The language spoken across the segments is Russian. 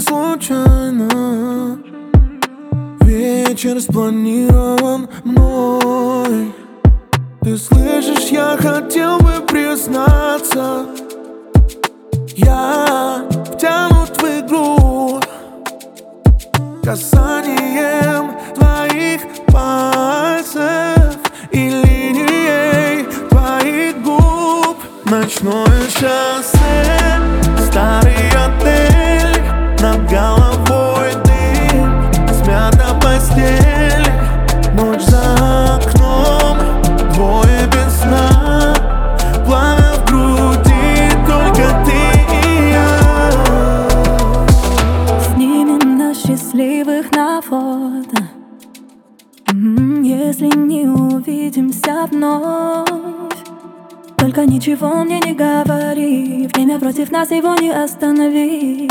случайно. Вечер спланирован мной. Ты слышишь, я хотел бы признаться. Я втянут в игру касанием твоих пальцев и линией твоих губ. Ночное шоссе, старый отель, над головой дым, смята постель. Ночь за окном, двое без сна, пламя в груди, только ты и я. Снимем нас счастливых на фото, если не увидимся вновь. Только ничего мне не говори, время против нас, его не остановить.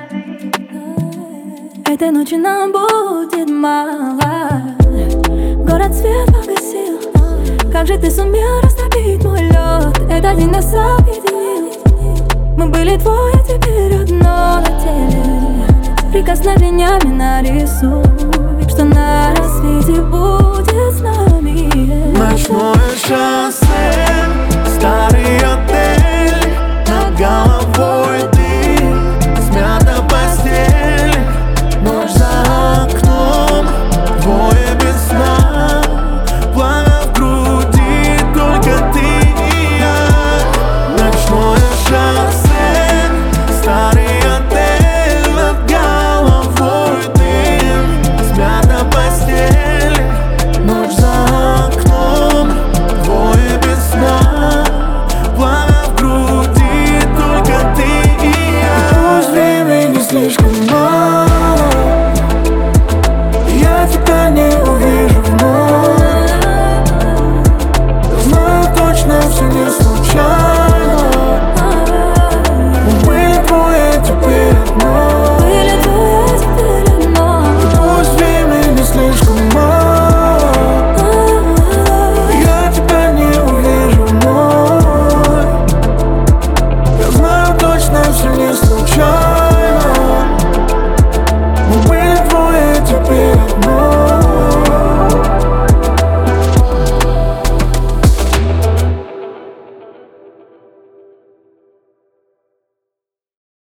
Этой ночи нам будет мало. Город свет погасил. Как же ты сумел растопить мой лед? Этот день нас объединил. Мы были двое, теперь одно на теле. Прикосновениями нарисуй, что на рассвете будет с нами. Ночное шоссе, старый отель, над головой дым, смята постель. Ночь за окном, двое без сна, пламя в груди, только ты и я. Ночное шоссе, старый отель, над головой дым, смята постель. Ночь за окном, двое без сна, пламя в груди, только ты и я. Пусть время не слишком